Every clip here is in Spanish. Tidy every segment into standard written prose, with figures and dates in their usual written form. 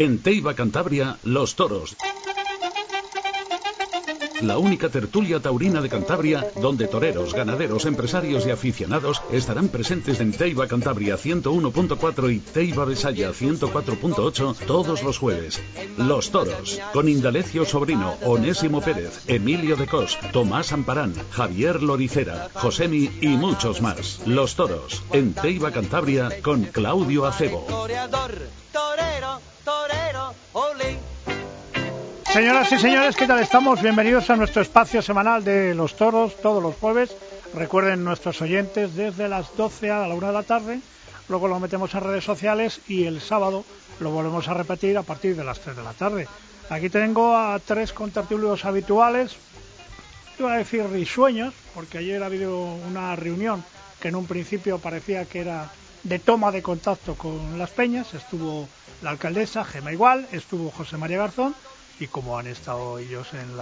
En Teiva Cantabria, Los Toros. La única tertulia taurina de Cantabria, donde toreros, ganaderos, empresarios y aficionados estarán presentes en Teiva Cantabria 101.4 y Teiva Besaya 104.8 todos los jueves. Los Toros, con Indalecio Sobrino, Onésimo Pérez, Emilio de Cos, Tomás Amparán, Javier Loricera, Josemi y muchos más. Los Toros, en Teiva Cantabria, con Claudio Acebo. Señoras y señores, ¿qué tal estamos? Bienvenidos a nuestro espacio semanal de Los Toros, todos los jueves. Recuerden nuestros oyentes desde las 12 a la 1 de la tarde, luego lo metemos en redes sociales y el sábado lo volvemos a repetir a partir de las 3 de la tarde. Aquí tengo a tres contertulios habituales, iba a decir risueños, porque ayer ha habido una reunión que en un principio parecía que era de toma de contacto con las peñas. Estuvo la alcaldesa, Gema Igual, estuvo José María Garzón, y como han estado ellos en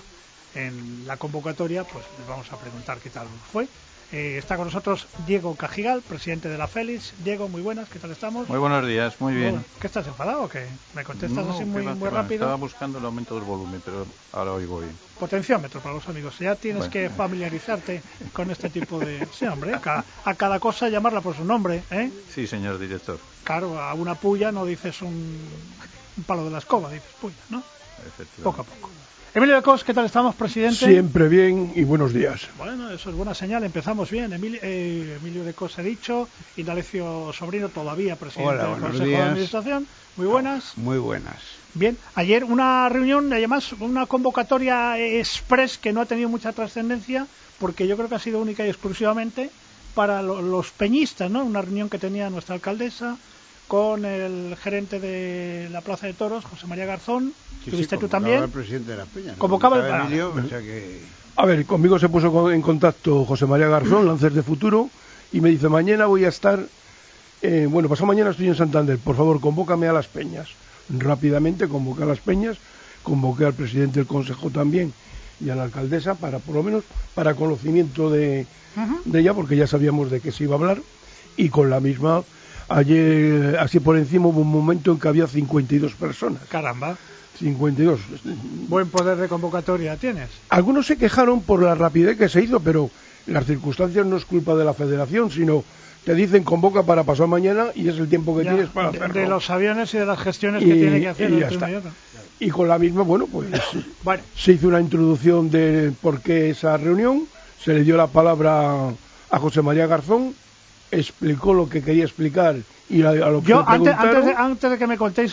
la convocatoria, pues les vamos a preguntar qué tal fue. Está con nosotros Diego Cajigal, presidente de la Félix. Diego, muy buenas, ¿qué tal estamos? Muy buenos días, muy bien. ¿Qué estás enfadado o qué? ¿Me contestas no, así muy rápido? Estaba buscando el aumento del volumen, pero ahora oigo bien. Potenciómetro para los amigos. Ya tienes que familiarizarte con este tipo de... Sí, hombre, a cada cosa llamarla por su nombre, ¿eh? Sí, señor director. Claro, a una puya no dices un palo de la escoba, dices puya, ¿no? Poco a poco. Emilio de Cos, ¿qué tal estamos, presidente? Siempre bien y buenos días. Bueno, eso es buena señal, empezamos bien. Emilio de Cos he dicho, Indalecio Sobrino todavía presidente del Consejo de Administración. Muy buenas. Muy buenas. Bien, ayer una reunión, además una convocatoria express que no ha tenido mucha trascendencia, porque yo creo que ha sido única y exclusivamente para los peñistas, ¿no? Una reunión que tenía nuestra alcaldesa con el gerente de la Plaza de Toros, José María Garzón. ¿Tuviste tú también? El presidente de las Peñas, ¿no? Convocaba el Emilio, o sea que... A ver, conmigo se puso en contacto José María Garzón, Lances de Futuro, y me dice, mañana voy a estar, pasado mañana estoy en Santander, por favor, convócame a las peñas. Rápidamente convoqué a las peñas, convoqué al presidente del Consejo también y a la alcaldesa, para por lo menos para conocimiento de ella, porque ya sabíamos de qué se iba a hablar, y con la misma... Ayer, así por encima, hubo un momento en que había 52 personas. Caramba. 52. Buen poder de convocatoria tienes. Algunos se quejaron por la rapidez que se hizo, pero las circunstancias no es culpa de la federación, sino te dicen convoca para pasado mañana y es el tiempo que tienes para hacerlo. De los aviones y de las gestiones que tiene que hacer. Y ya está. Y con la misma, se hizo una introducción de por qué esa reunión, se le dio la palabra a José María Garzón, explicó lo que quería explicar y a lo que antes de que me contéis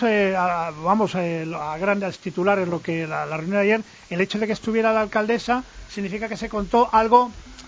a grandes titulares lo que la reunión de ayer, el hecho de que estuviera la alcaldesa significa que se contó algo.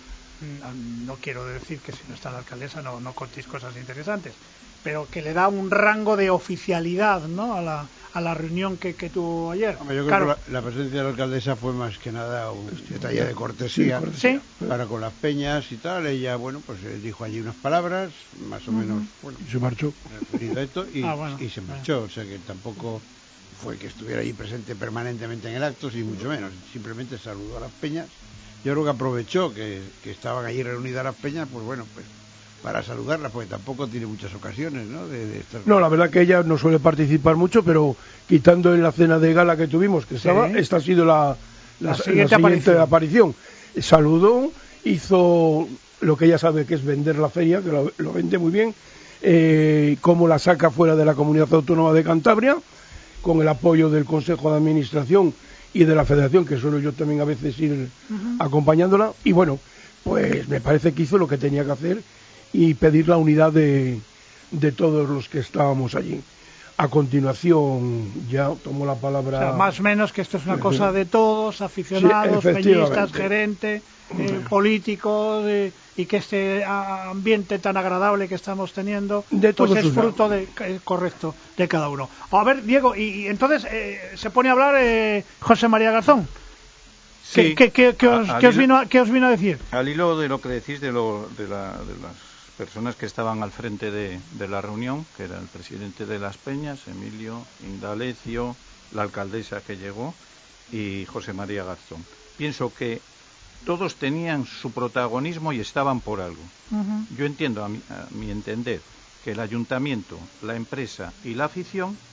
No quiero decir que si no está la alcaldesa no contéis cosas interesantes, pero que le da un rango de oficialidad, ¿no? a la reunión que tuvo ayer. Hombre, yo creo que la presencia de la alcaldesa fue más que nada un detalle de cortesía, ¿sí? Para con las peñas y tal. Ella, pues dijo allí unas palabras, más o menos, y se marchó. Referido a esto, y se marchó. O sea que tampoco fue que estuviera allí presente permanentemente en el acto, ni mucho menos. Simplemente saludó a las peñas. Yo creo que aprovechó que estaban allí reunidas las peñas, pues para saludarlas, porque tampoco tiene muchas ocasiones, ¿no? De estar... No, la verdad que ella no suele participar mucho, pero quitando en la cena de gala que tuvimos, que estaba, esta ha sido la siguiente aparición. Saludó, hizo lo que ella sabe que es vender la feria, que lo vende muy bien, cómo la saca fuera de la Comunidad Autónoma de Cantabria, con el apoyo del Consejo de Administración y de la Federación, que suelo yo también a veces ir acompañándola, y pues me parece que hizo lo que tenía que hacer y pedir la unidad de todos los que estábamos allí. A continuación ya tomó la palabra... O sea, más o menos que esto es una cosa de todos, aficionados, peñistas, gerente, políticos, y que este ambiente tan agradable que estamos teniendo pues es fruto correcto de cada uno. A ver, Diego, y entonces se pone a hablar José María Garzón. Sí. ¿Qué os vino a decir? Al hilo de lo que decís de las personas que estaban al frente de la reunión, que era el presidente de las Peñas, Emilio, Indalecio, la alcaldesa que llegó y José María Garzón. Pienso que todos tenían su protagonismo y estaban por algo. Yo entiendo, a mi entender, que el ayuntamiento, la empresa y la afición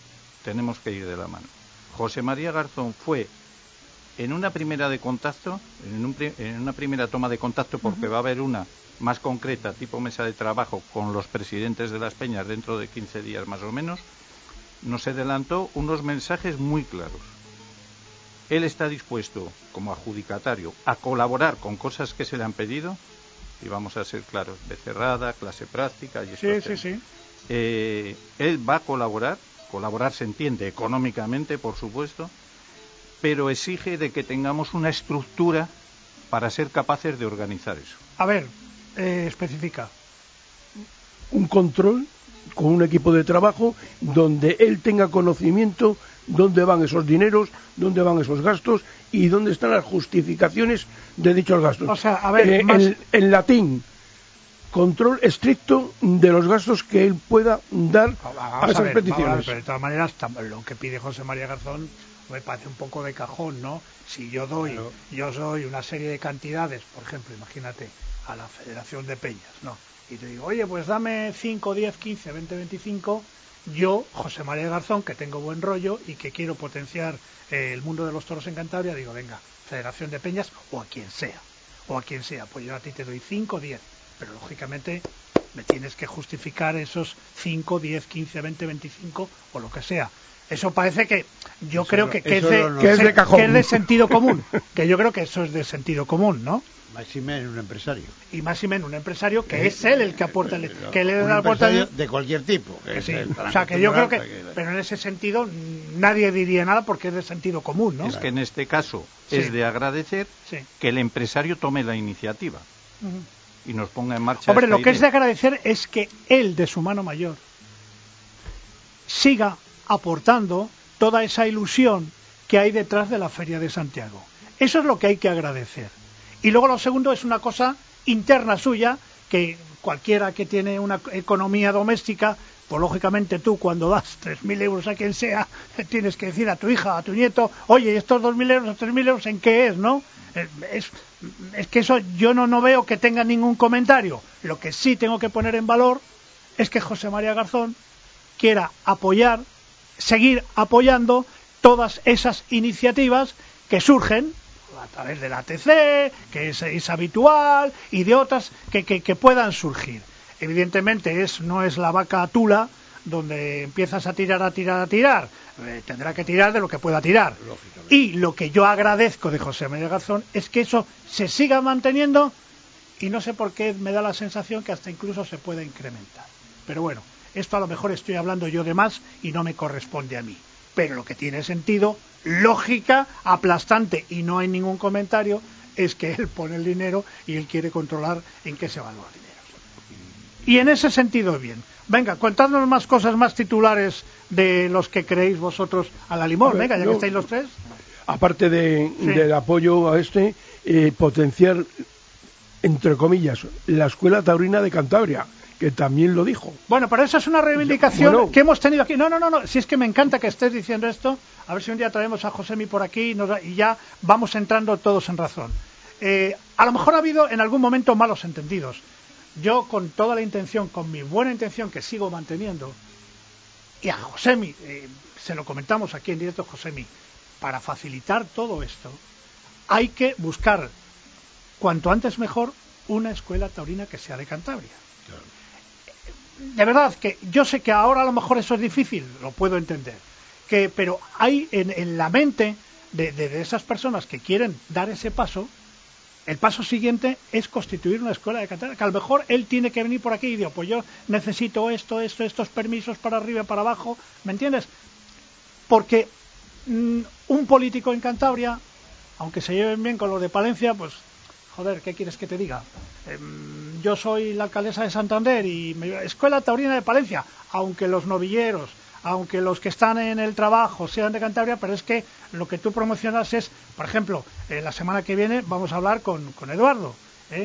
tenemos que ir de la mano. José María Garzón fue en una primera de contacto, en una primera toma de contacto, porque va a haber una más concreta, tipo mesa de trabajo, con los presidentes de las peñas dentro de 15 días más o menos, nos adelantó unos mensajes muy claros. Él está dispuesto, como adjudicatario, a colaborar con cosas que se le han pedido, y vamos a ser claros, becerrada, clase práctica y estos temas. Sí. Él va a colaborar se entiende económicamente, por supuesto, pero exige de que tengamos una estructura para ser capaces de organizar eso. A ver, especifica. Un control con un equipo de trabajo donde él tenga conocimiento dónde van esos dineros, dónde van esos gastos y dónde están las justificaciones de dichos gastos. O sea, a ver, en latín, control estricto de los gastos que él pueda dar a esas peticiones. Pero de todas maneras, lo que pide José María Garzón me parece un poco de cajón, ¿no? Si yo doy una serie de cantidades, por ejemplo, imagínate, a la Federación de Peñas, ¿no? Y te digo, oye, pues dame 5, 10, 15, 20, 25... Yo, José María Garzón, que tengo buen rollo y que quiero potenciar el mundo de los toros en Cantabria, digo, venga, Federación de Peñas o a quien sea, pues yo a ti te doy 5, 10, pero lógicamente me tienes que justificar esos 5, 10, 15, 20, 25 o lo que sea. Eso parece que yo creo que es de sentido común, que yo creo que eso es de sentido común, ¿no? Máxime en un empresario. Y máxime en un empresario que es él el que aporta de cualquier tipo. Sí. O sea, que yo creo que... Pero en ese sentido nadie diría nada porque es de sentido común, ¿no? Es que en este caso es de agradecer que el empresario tome la iniciativa y nos ponga en marcha. Hombre, lo que es de agradecer es que él, de su mano mayor, siga aportando toda esa ilusión que hay detrás de la Feria de Santiago. Eso es lo que hay que agradecer. Y luego lo segundo es una cosa interna suya, que cualquiera que tiene una economía doméstica, pues lógicamente tú cuando das 3.000 euros a quien sea, tienes que decir a tu hija, a tu nieto, oye, estos 2.000 euros o 3.000 euros, ¿en qué es, no? Es que eso yo no veo que tenga ningún comentario. Lo que sí tengo que poner en valor es que José María Garzón quiera seguir apoyando todas esas iniciativas que surgen a través del ATC, que es habitual, y de otras que puedan surgir. Evidentemente no es la vaca tula donde empiezas a tirar. Tendrá que tirar de lo que pueda tirar. Y lo que yo agradezco de José María Garzón es que eso se siga manteniendo y no sé por qué me da la sensación que hasta incluso se pueda incrementar. Pero bueno, esto a lo mejor estoy hablando yo de más y no me corresponde a mí. Pero lo que tiene sentido, lógica, aplastante, y no hay ningún comentario, es que él pone el dinero y él quiere controlar en qué se van los dineros. Y en ese sentido, bien. Venga, contadnos más cosas, más titulares de los que creéis vosotros a la Limón. Venga, ya que estáis los tres. Aparte del apoyo a potenciar, entre comillas, la Escuela Taurina de Cantabria, que también lo dijo. Bueno, pero esa es una reivindicación que hemos tenido aquí. No, si es que me encanta que estés diciendo esto, a ver si un día traemos a Josemi por aquí y ya vamos entrando todos en razón. A lo mejor ha habido en algún momento malos entendidos. Yo con toda la intención, con mi buena intención que sigo manteniendo, y a Josemi, se lo comentamos aquí en directo, Josemi, para facilitar todo esto, hay que buscar cuanto antes mejor una escuela taurina que sea de Cantabria. Claro. De verdad que yo sé que ahora a lo mejor eso es difícil, lo puedo entender, pero hay en la mente de esas personas que quieren dar ese paso, el paso siguiente es constituir una escuela de Cantabria, que a lo mejor él tiene que venir por aquí y digo, pues yo necesito estos permisos para arriba, para abajo, ¿me entiendes? Porque un político en Cantabria, aunque se lleven bien con los de Palencia, pues joder, ¿qué quieres que te diga? Yo soy la alcaldesa de Santander y Escuela Taurina de Palencia, aunque los novilleros, aunque los que están en el trabajo sean de Cantabria, pero es que lo que tú promocionas es, por ejemplo, la semana que viene vamos a hablar con Eduardo,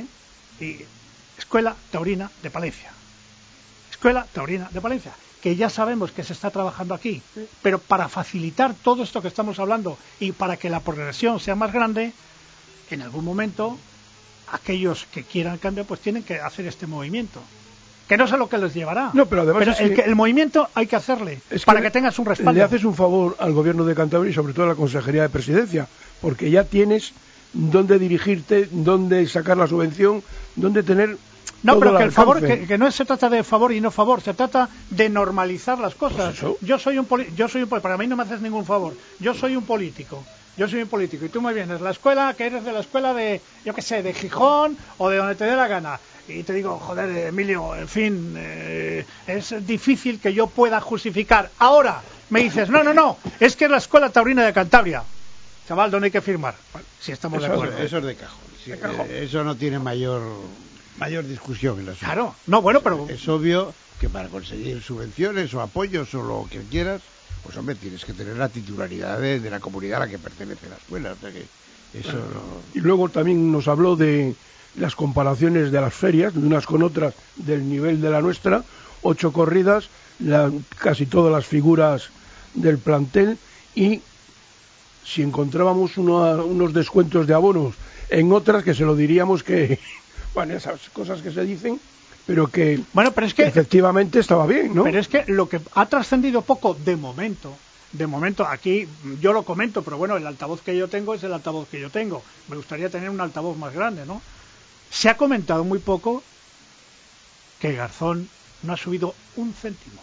y Escuela Taurina de Palencia. Escuela Taurina de Palencia, que ya sabemos que se está trabajando aquí, pero para facilitar todo esto que estamos hablando y para que la progresión sea más grande, en algún momento aquellos que quieran cambio pues tienen que hacer este movimiento. que no sé lo que les llevará. No, pero además el movimiento hay que hacerle para que tengas un respaldo. Le haces un favor al gobierno de Cantabria y sobre todo a la Consejería de Presidencia, porque ya tienes dónde dirigirte, dónde sacar la subvención, dónde tener... No, pero que el favor, que no se trata de favor y no favor, se trata de normalizar las cosas. Pues yo soy un para mí no me haces ningún favor. Yo soy un político y tú me vienes la escuela, que eres de la escuela de, yo qué sé, de Gijón o de donde te dé la gana. Y te digo, joder, Emilio, en fin, es difícil que yo pueda justificar. Ahora me dices, no, es que es la Escuela Taurina de Cantabria. Chaval, ¿dónde hay que firmar? Bueno, si estamos de acuerdo. Eso es de cajón. Sí, eso no tiene mayor discusión en la sociedad. Claro, no, bueno, pero... Es obvio que para conseguir subvenciones o apoyos o lo que quieras, pues hombre, tienes que tener la titularidad de la comunidad a la que pertenece la escuela. O sea que eso Y luego también nos habló de las comparaciones de las ferias, de unas con otras, del nivel de la nuestra, 8 corridas, casi todas las figuras del plantel, y si encontrábamos unos descuentos de abonos en otras, que se lo diríamos que... Bueno, esas cosas que se dicen, pero que efectivamente estaba bien, ¿no? Pero es que lo que ha trascendido poco de momento, aquí yo lo comento, pero bueno, el altavoz que yo tengo es el altavoz que yo tengo. Me gustaría tener un altavoz más grande, ¿no? Se ha comentado muy poco que Garzón no ha subido un céntimo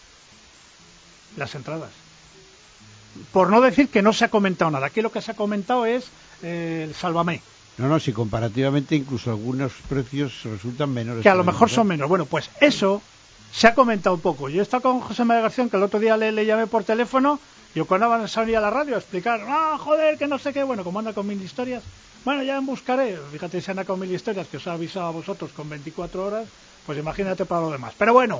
las entradas. Por no decir que no se ha comentado nada. Aquí lo que se ha comentado es el Sálvame. No, si comparativamente incluso algunos precios resultan menores. Que a lo mejor son menos. Bueno, pues eso se ha comentado un poco. Yo he estado con José María García, que el otro día le llamé por teléfono, y cuando van a salir a la radio a explicar, joder, que no sé qué, bueno, como anda con 1000 historias, bueno, ya buscaré. Fíjate, si anda con 1000 historias, que os ha avisado a vosotros con 24 horas, pues imagínate para lo demás. Pero bueno,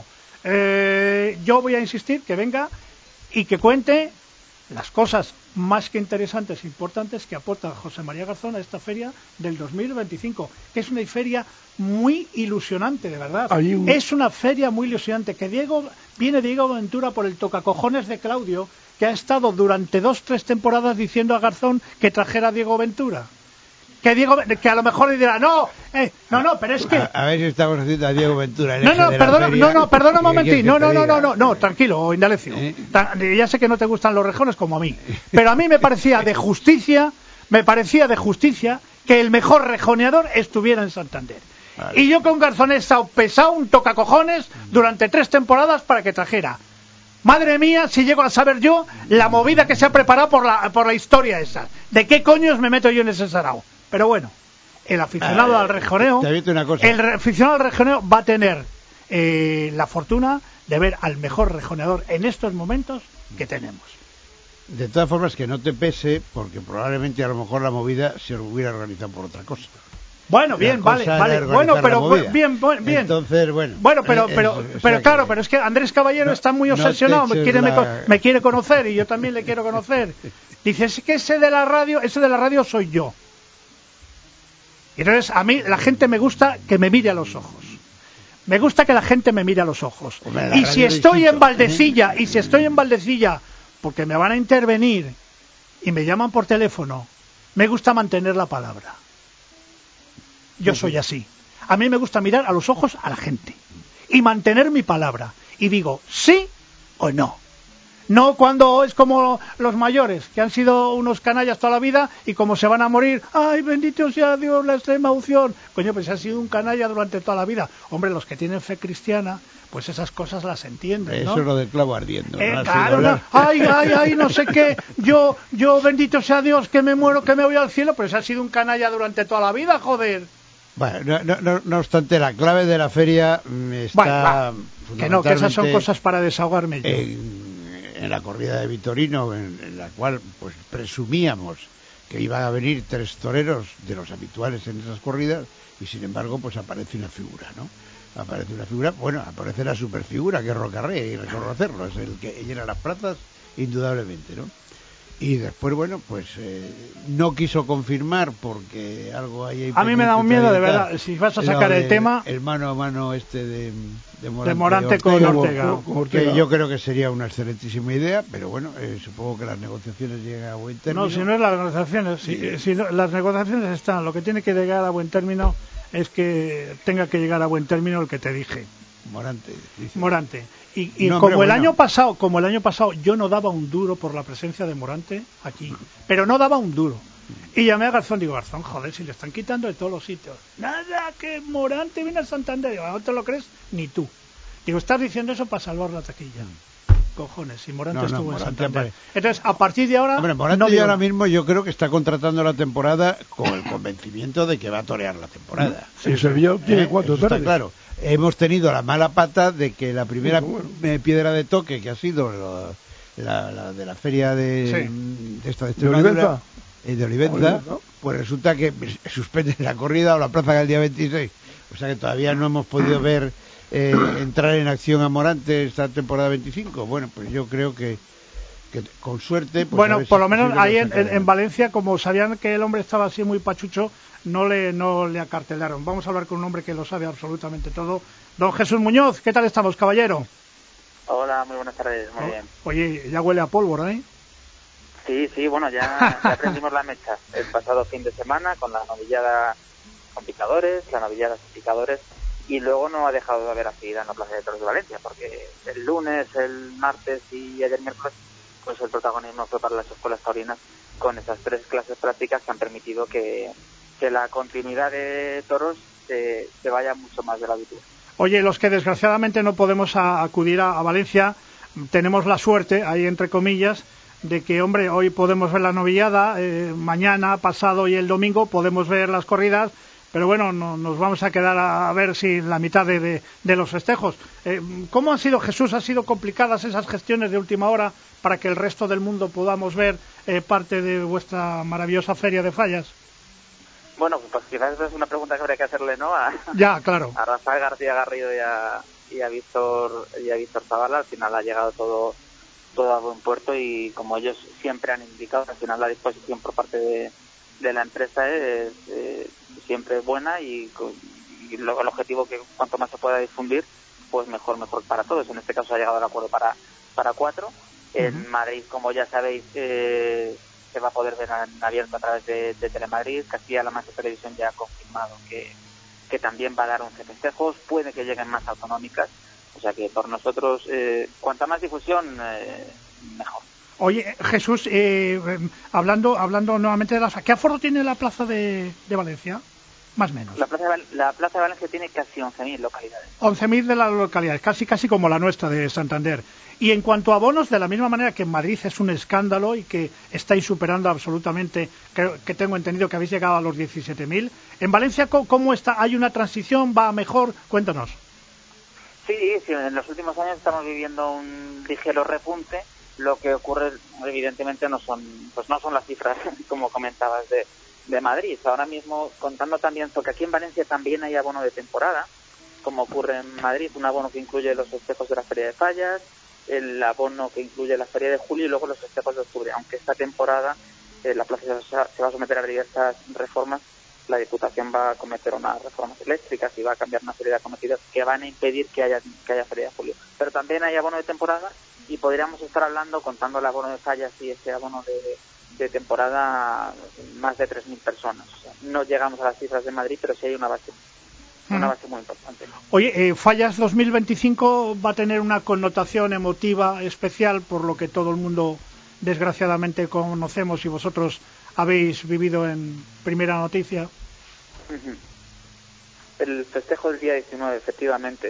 yo voy a insistir que venga y que cuente las cosas más que interesantes e importantes que aporta José María Garzón a esta feria del 2025, que es una feria muy ilusionante, de verdad. Es una feria muy ilusionante, que viene Diego Ventura por el tocacojones de Claudio, que ha estado durante 2-3 temporadas diciendo a Garzón que trajera a Diego Ventura. Que a lo mejor le dirá, no, pero es que... A ver si estamos haciendo a Diego Ventura. Perdona un momentín. No, tranquilo, Indalecio. Ya sé que no te gustan los rejones como a mí. Pero a mí me parecía de justicia que el mejor rejoneador estuviera en Santander. Vale. Y yo con Garzón he estado pesado, un tocacojones, durante 3 temporadas para que trajera. Madre mía, si llego a saber yo la movida que se ha preparado por la historia esa. ¿De qué coños me meto yo en ese sarao? Pero bueno, el aficionado al rejoneo, va a tener la fortuna de ver al mejor rejoneador en estos momentos que tenemos. De todas formas, que no te pese, porque probablemente a lo mejor la movida se hubiera organizado por otra cosa. Bueno, bien, vale. Bueno, pero bien. Entonces, bueno. Bueno, pero claro, pero es que Andrés Caballero está muy obsesionado, me quiere conocer y yo también le quiero conocer. Dice, es que ese de la radio soy yo. Y entonces a mí la gente me gusta que me mire a los ojos. Me gusta que la gente me mire a los ojos. Y si estoy en Valdecilla, porque me van a intervenir y me llaman por teléfono, me gusta mantener la palabra. Yo soy así. A mí me gusta mirar a los ojos a la gente y mantener mi palabra. Y digo, sí o no. No cuando es como los mayores, que han sido unos canallas toda la vida y como se van a morir, ¡ay, bendito sea Dios, la extrema unción! Coño, pues ha sido un canalla durante toda la vida. Hombre, los que tienen fe cristiana, pues esas cosas las entienden, ¿no? Eso es lo del clavo ardiendo. Claro, ay, no sé qué, yo, bendito sea Dios, que me muero, que me voy al cielo, pues ha sido un canalla durante toda la vida, joder. Bueno, no obstante, la clave de la feria está... Bueno, que esas son cosas para desahogarme yo. En la corrida de Vitorino, en la cual pues presumíamos que iban a venir 3 toreros de los habituales en esas corridas, y sin embargo pues aparece una figura, ¿no? Aparece la superfigura, que es Rocarrey, y reconocerlo, es el que llena las plazas indudablemente, ¿no? Y después, bueno, pues no quiso confirmar porque algo ahí... A mí me da un miedo, de verdad, si vas a sacar el tema... El mano a mano de Morante con Ortega. Que yo creo que sería una excelentísima idea, pero bueno, supongo que las negociaciones lleguen a buen término. No, si no es las negociaciones, si las negociaciones están, lo que tiene que llegar a buen término es que tenga que llegar a buen término el que te dije. Morante. Y no, como el año pasado yo no daba un duro por la presencia de Morante aquí, pero no daba un duro. Y llamé a Garzón, digo, Garzón, joder, si le están quitando de todos los sitios. Nada, que Morante viene a Santander. Digo, no te lo crees ni tú. Digo, estás diciendo eso para salvar la taquilla. Cojones, si Morante estuvo en Santander. Entonces, a partir de ahora... Hombre, Morante ahora mismo yo creo que está contratando la temporada con el convencimiento de que va a torear la temporada. Sí, Sevilla tiene 4 tardes. Está claro. Hemos tenido la mala pata de que la primera piedra de toque, que ha sido la de la feria de Extremadura, de Olivenza, pues resulta que suspenden la corrida o la plaza del día 26. O sea que todavía no hemos podido ver entrar en acción a Morante esta temporada 25. Bueno, pues yo creo que con suerte... Pues bueno, por lo menos ahí en Valencia, como sabían que el hombre estaba así muy pachucho, no le acartelaron. Vamos a hablar con un hombre que lo sabe absolutamente todo. Don Jesús Muñoz, ¿qué tal estamos, caballero? Hola, muy buenas tardes, muy bien. Oye, ya huele a pólvora, ¿eh? Sí, bueno, ya prendimos la mecha el pasado fin de semana con la novillada con picadores, la novillada sin picadores, y luego no ha dejado de haber actividad en la Plaza de Toros de Valencia, porque el lunes, el martes y ayer miércoles, pues el protagonismo fue para las escuelas taurinas con esas 3 clases prácticas que han permitido que la continuidad de toros se vaya mucho más de la habitual. Oye, los que desgraciadamente no podemos acudir a Valencia, tenemos la suerte, ahí entre comillas, de que, hombre, hoy podemos ver la novillada, mañana, pasado y el domingo podemos ver las corridas, pero bueno, nos vamos a quedar a ver si la mitad de los festejos. ¿Cómo han sido, Jesús? ¿Han sido complicadas esas gestiones de última hora para que el resto del mundo podamos ver parte de vuestra maravillosa feria de fallas? Bueno, pues quizás esa es una pregunta que habría que hacerle, ¿no? Ya, claro. A Rafael García Garrido y a Víctor Zavala. Al final ha llegado todo a buen puerto, y como ellos siempre han indicado, al final la disposición por parte de la empresa es siempre buena, y el objetivo que cuanto más se pueda difundir, pues mejor para todos. En este caso ha llegado el acuerdo para 4. En Madrid, como ya sabéis, se va a poder ver en abierto a través de Telemadrid. Castilla-La Mancha Televisión ya ha confirmado que también va a dar 11 festejos, puede que lleguen más autonómicas, o sea que por nosotros cuanta más difusión mejor. Oye, Jesús, hablando nuevamente de ¿qué aforo tiene la plaza de Valencia? Más o menos. La plaza de Valencia tiene casi 11.000 localidades. 11.000 de las localidades, casi como la nuestra de Santander. Y en cuanto a abonos, de la misma manera que en Madrid es un escándalo y que estáis superando absolutamente, que tengo entendido que habéis llegado a los 17.000. En Valencia, ¿cómo está? ¿Hay una transición? ¿Va mejor? Cuéntanos. Sí, en los últimos años estamos viviendo un ligero repunte. Lo que ocurre, evidentemente, no son las cifras, como comentabas, de Madrid. Ahora mismo, contando también, porque aquí en Valencia también hay abono de temporada, como ocurre en Madrid, un abono que incluye los festejos de la Feria de Fallas, el abono que incluye la Feria de Julio y luego los festejos de octubre. Aunque esta temporada la plaza se va a someter a diversas reformas, la Diputación va a cometer unas reformas eléctricas y va a cambiar una serie de acometidas que van a impedir que haya Feria de Julio. Pero también hay abono de temporada, y podríamos estar hablando, contando el abono de Fallas y ese abono de temporada, más de 3.000 personas. O sea, no llegamos a las cifras de Madrid, pero sí hay una base muy importante. Oye, Fallas 2025 va a tener una connotación emotiva especial, por lo que todo el mundo desgraciadamente conocemos y vosotros habéis vivido en primera noticia. El festejo del día 19, efectivamente.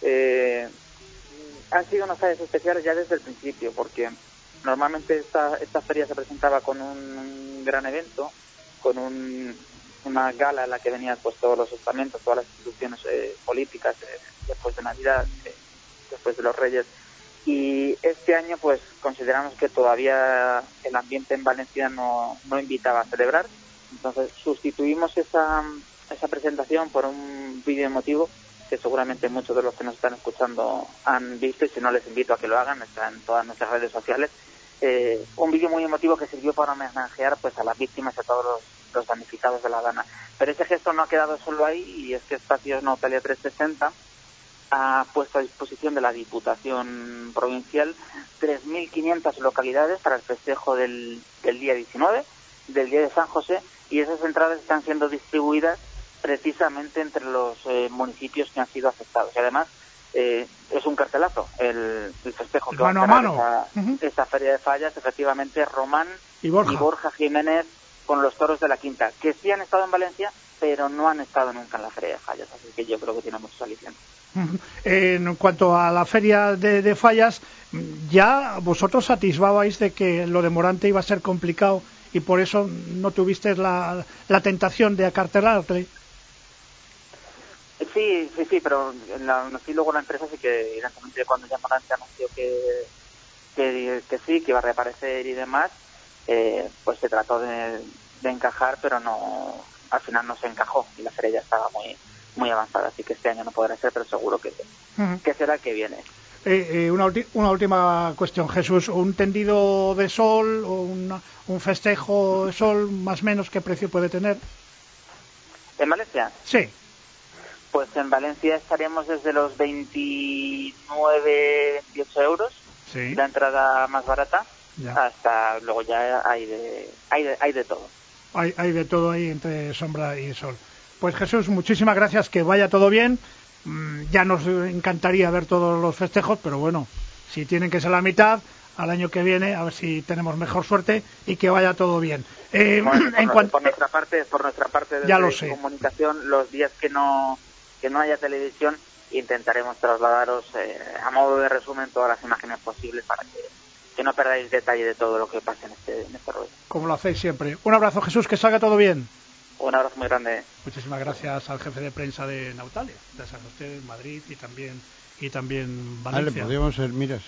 Han sido unas fallas especiales ya desde el principio, porque normalmente esta feria se presentaba con un gran evento, con una gala en la que venían pues todos los estamentos, todas las instituciones políticas, después de Navidad, después de los Reyes, y este año pues consideramos que todavía el ambiente en Valencia no invitaba a celebrar, entonces sustituimos esa presentación por un vídeo emotivo que seguramente muchos de los que nos están escuchando han visto, y si no les invito a que lo hagan, está en todas nuestras redes sociales. Un vídeo muy emotivo que sirvió para homenajear pues a las víctimas y a todos los damnificados de la gana. Pero ese gesto no ha quedado solo ahí, y es que Espacios Nautalia 360 ha puesto a disposición de la Diputación Provincial 3.500 localidades para el festejo del día 19, del día de San José, y esas entradas están siendo distribuidas precisamente entre los municipios que han sido afectados. Y además es un cartelazo el festejo que mano va a mano. Esa feria de fallas, efectivamente, Román y Borja Jiménez con los toros de la Quinta, que sí han estado en Valencia, pero no han estado nunca en la feria de fallas, así que yo creo que tiene muchos alicientes. En cuanto a la feria de fallas, ya vosotros atisbabais de que lo de Morante iba a ser complicado y por eso no tuvisteis la tentación de acartelarle. Sí, pero sí, luego la empresa sí que, evidentemente, cuando ya Morante anunció que sí, que iba a reaparecer y demás, pues se trató de encajar, pero no, al final no se encajó y la feria ya estaba muy avanzada, así que este año no podrá ser, pero seguro que será el que viene. Una última cuestión, Jesús. ¿Un tendido de sol o un festejo de sol, más o menos, qué precio puede tener? ¿En Valencia? Sí. Pues en Valencia estaremos desde los 29, 28 euros, sí, la entrada más barata, ya, hasta luego ya hay de todo. Hay de todo ahí entre sombra y sol. Pues Jesús, muchísimas gracias, que vaya todo bien. Ya nos encantaría ver todos los festejos, pero bueno, si tienen que ser la mitad, al año que viene, a ver si tenemos mejor suerte y que vaya todo bien. Por nuestra parte, ya desde comunicación, los días que no haya televisión, intentaremos trasladaros a modo de resumen todas las imágenes posibles para que no perdáis detalle de todo lo que pasa en este rollo. Como lo hacéis siempre. Un abrazo, Jesús, que salga todo bien. Un abrazo muy grande. Muchísimas gracias al jefe de prensa de Nautalia, gracias a usted, Madrid y también Valencia. Podríamos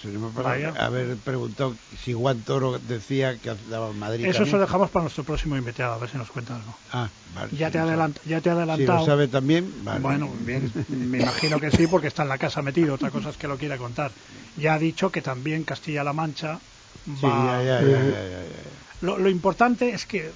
haber preguntado si Juan Toro decía que daba Madrid. Eso también. se lo dejamos para nuestro próximo invitado, a ver si nos cuenta algo. Vale. Ya te he adelantado. Si lo sabe también, vale. Bueno, bien, me imagino que sí, porque está en la casa metido. Otra cosa es que lo quiera contar. Ya ha dicho que también Castilla-La Mancha va... Sí, ya. Lo importante es que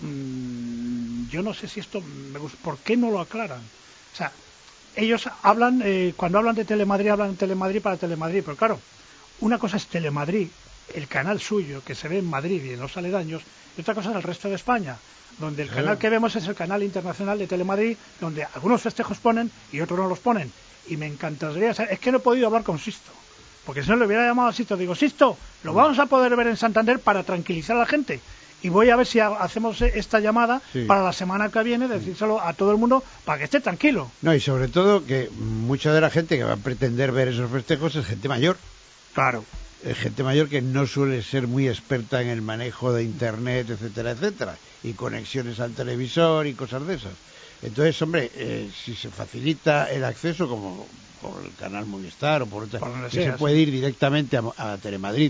yo no sé si esto me gusta. ¿Por qué no lo aclaran? O sea, ellos hablan, cuando hablan de Telemadrid, hablan de Telemadrid para Telemadrid, pero claro, una cosa es Telemadrid, el canal suyo que se ve en Madrid y en los aledaños, y otra cosa es el resto de España, donde el canal que vemos es el canal internacional de Telemadrid, donde algunos festejos ponen y otros no los ponen. Y me encantaría, es que no he podido hablar con Sisto, porque si no le hubiera llamado a Sisto, digo, Sisto, lo vamos a poder ver en Santander para tranquilizar a la gente. Y voy a ver si hacemos esta llamada para la semana que viene, decírselo a todo el mundo para que esté tranquilo. No, y sobre todo que mucha de la gente que va a pretender ver esos festejos es gente mayor. Claro. Gente mayor que no suele ser muy experta en el manejo de Internet, etcétera, etcétera, y conexiones al televisor y cosas de esas. Entonces, hombre, si se facilita el acceso, como por el canal Movistar o por otra, se puede ir directamente a Telemadrid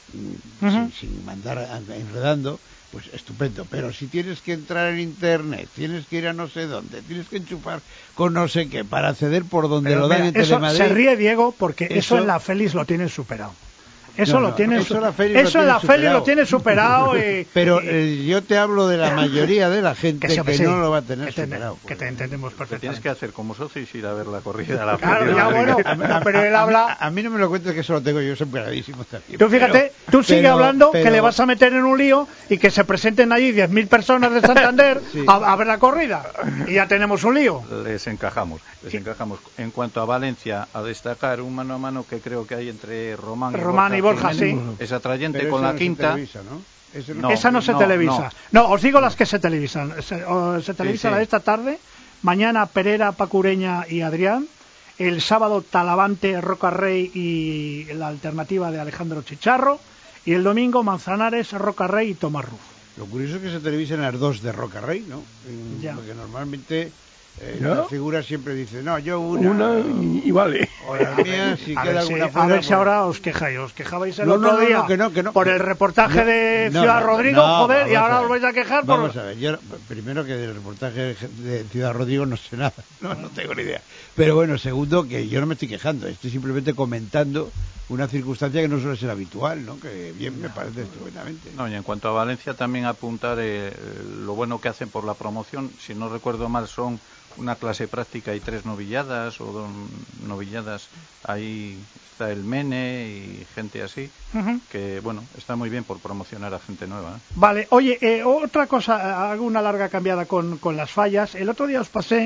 sin mandar enredando, pues estupendo. Pero si tienes que entrar en Internet, tienes que ir a no sé dónde, tienes que enchufar con no sé qué para acceder por donde lo dan en Telemadrid. Se ríe Diego porque eso en la Félix lo tienen superado. Eso la Félix lo tiene superado. Pero yo te hablo de la mayoría de la gente que no lo va a tener superado. Que te entendemos perfectamente. Tienes que hacer como socio y ir a ver la corrida a la Claro, ya bueno, pero él habla... A mí no me lo cuentes, que eso lo tengo yo superadísimo también. Tú fíjate, tú sigue hablando que le vas a meter en un lío y que se presenten allí 10.000 personas de Santander a ver la corrida. Y ya tenemos un lío. Les encajamos. En cuanto a Valencia, a destacar un mano a mano que creo que hay entre Román y Borja, sí. Es atrayente con la Quinta. Esa no se televisa. No, os digo las que se televisan. Se televisa la de esta tarde. Mañana Perera, Pacureña y Adrián. El sábado Talavante, Roca Rey y la alternativa de Alejandro Chicharro. Y el domingo Manzanares, Roca Rey y Tomás Ruf. Lo curioso es que se televisan las dos de Roca Rey, ¿no? Porque normalmente... la figura siempre dice, no, yo una y vale. O la mía, si queda alguna fuera, a ver si ahora os quejabais el otro día por el reportaje de Ciudad Rodrigo, joder, y ahora os vais a quejar por... Vamos a ver, yo primero que del reportaje de Ciudad Rodrigo no sé nada, no tengo ni idea. Pero bueno, segundo, que yo no me estoy quejando, estoy simplemente comentando una circunstancia que no suele ser habitual, ¿no? Que bien me parece estupendamente. No, y en cuanto a Valencia, también apuntar lo bueno que hacen por la promoción. Si no recuerdo mal, son una clase práctica y 3 novilladas o 2 novilladas. Ahí está el Mene y gente así, que bueno, está muy bien por promocionar a gente nueva. Vale, oye, otra cosa, hago una larga cambiada con las fallas. El otro día os pasé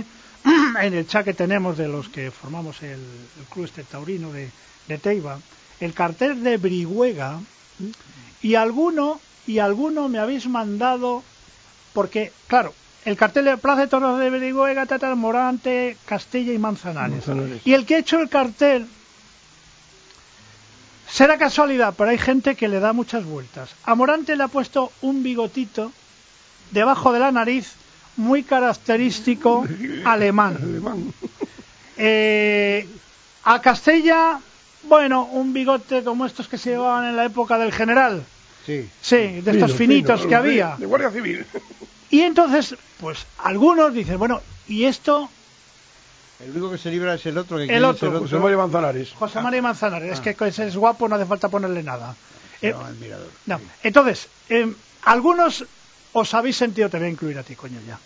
en el chat que tenemos de los que formamos el club taurino de Teiba, el cartel de Brihuega, y alguno me habéis mandado, porque, claro, el cartel de Plaza de Toros de Brihuega, Morante, Castilla y Manzanares. Y el que ha hecho el cartel, será casualidad, pero hay gente que le da muchas vueltas. A Morante le ha puesto un bigotito debajo de la nariz, muy característico alemán. A Castella, bueno, un bigote como estos que se llevaban en la época del general. Sí, de estos finitos que había. De Guardia Civil. Y entonces, pues algunos dicen, bueno, ¿y esto? El único que se libra es el otro. José María Manzanares. José María Manzanares. Es que ese es guapo, no hace falta ponerle nada. Admirador. No. Entonces, algunos os habéis sentido, te voy a incluir a ti, coño, ya.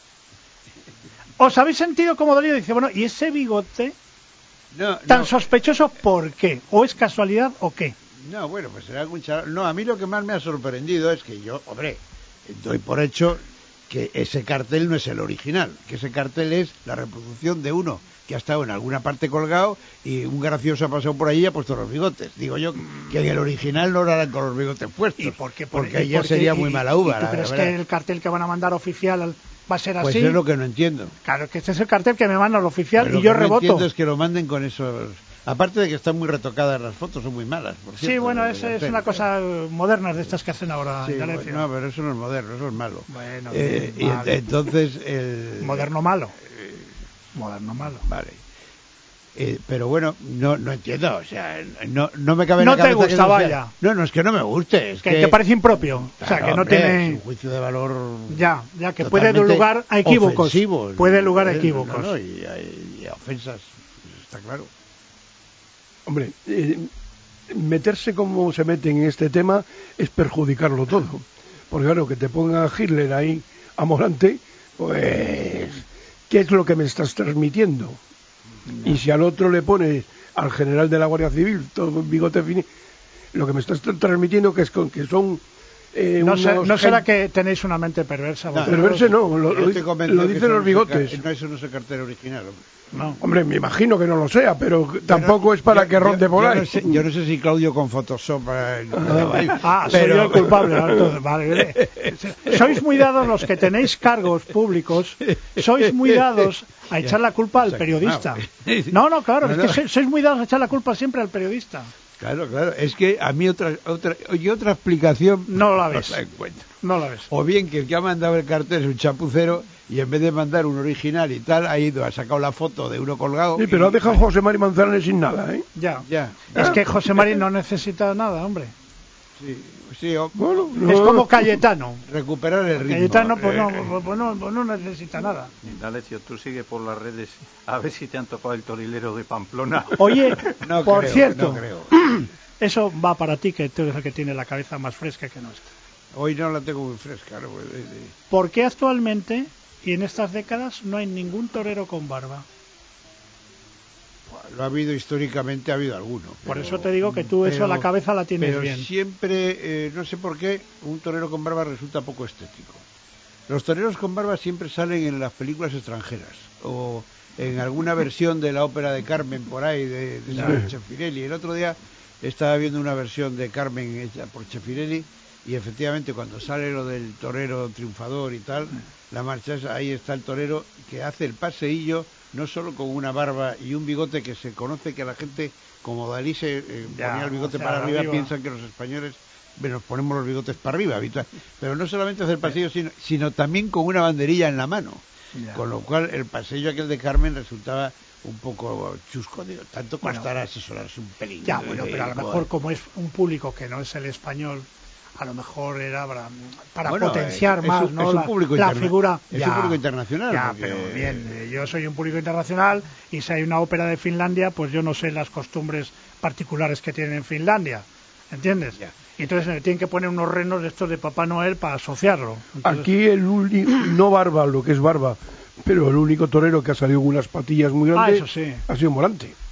¿Os habéis sentido como dolido? Dice, bueno, ¿y ese bigote tan sospechoso por qué? ¿O es casualidad o qué? No, bueno, pues será algún chaval. No, a mí lo que más me ha sorprendido es que yo, hombre, doy por hecho que ese cartel no es el original, que ese cartel es la reproducción de uno que ha estado en alguna parte colgado y un gracioso ha pasado por ahí y ha puesto los bigotes. Digo yo que en el original no lo harán con los bigotes puestos. ¿Y por qué? Porque ahí ya sería muy mala uva. ¿Y tú crees que el cartel que van a mandar oficial va a ser así? Pues es lo que no entiendo. Claro, que este es el cartel que me manda el oficial y yo reboto. Lo que no entiendo es que lo manden con esos... Aparte de que están muy retocadas las fotos, son muy malas, por cierto. Sí, bueno, es una cosa moderna de estas que hacen ahora. Sí, no, pero eso no es moderno, eso es malo. Bueno, y entonces... Moderno malo. Moderno malo. Vale. Pero bueno, no entiendo, o sea, no me cabe en la cabeza. No te gusta, vaya. No, es que no me guste. Es que te parece impropio. Claro, o sea, que no tiene... Es un juicio de valor... Ya, que puede dar lugar a equívocos. Puede lugar a equívocos. No, y a ofensas, está claro. Hombre, meterse como se mete en este tema es perjudicarlo todo. Porque claro, que te ponga Hitler ahí a Morante, pues, ¿qué es lo que me estás transmitiendo? Y si al otro le pones al general de la Guardia Civil todo un bigote fino, lo que me estás transmitiendo que son... no será que tenéis una mente perversa. Perversa no, lo dicen los bigotes. Eso no es el cartel original, hombre. No. Hombre, me imagino que no lo sea, pero tampoco es para que ronde por ahí. Yo no sé si Claudio con Photoshop... soy yo el culpable. Vale. Sois muy dados los que tenéis cargos públicos, sois muy dados a echar la culpa al periodista. No, claro, es que sois muy dados a echar la culpa siempre al periodista. Claro, es que a mí otra explicación no la ves. No la ves. O bien que el que ha mandado el cartel es un chapucero y en vez de mandar un original y tal, ha sacado la foto de uno colgado. Sí, pero ha dejado José Mari Manzanares sin nada, ¿eh? Ya. Es que José Mari no necesita nada, hombre. Sí, bueno, es como Cayetano. Recuperar el ritmo. Cayetano no necesita nada. D'Alessio, tú sigue por las redes a ver si te han tocado el torilero de Pamplona. Oye, por cierto, eso va para ti, que tú eres el que tiene la cabeza más fresca que nuestra. Hoy no la tengo muy fresca. ¿Por qué actualmente y en estas décadas no hay ningún torero con barba? Lo ha habido históricamente, ha habido alguno. Por eso te digo que tú eso a la cabeza la tienes bien. Pero siempre, no sé por qué, un torero con barba resulta poco estético. Los toreros con barba siempre salen en las películas extranjeras o en alguna versión de la ópera de Carmen por ahí, de Chefirelli. El otro día estaba viendo una versión de Carmen hecha por Chefirelli y efectivamente cuando sale lo del torero triunfador y tal, la marcha es, ahí está el torero que hace el paseillo no solo con una barba y un bigote que se conoce que la gente, como Dalí se ponía el bigote para arriba, piensan que los españoles nos ponemos los bigotes para arriba habitual. Pero no solamente hacer el pasillo, sino también con una banderilla en la mano. Con lo cual el pasillo aquel de Carmen resultaba un poco chusco, digo, tanto costará asesorarse un pelín. Ya, bueno, pero a lo mejor como es un público que no es el español, a lo mejor era para potenciar más, ¿no? La figura. Es un público internacional. Ya, pero bien, yo soy un público internacional y si hay una ópera de Finlandia, pues yo no sé las costumbres particulares que tienen en Finlandia, ¿entiendes? Ya. Y entonces tienen que poner unos renos de estos de Papá Noel para asociarlo. Entonces... Aquí el único, no barba, lo que es barba, pero el único torero que ha salido con unas patillas muy grandes eso sí. ha sido Morante.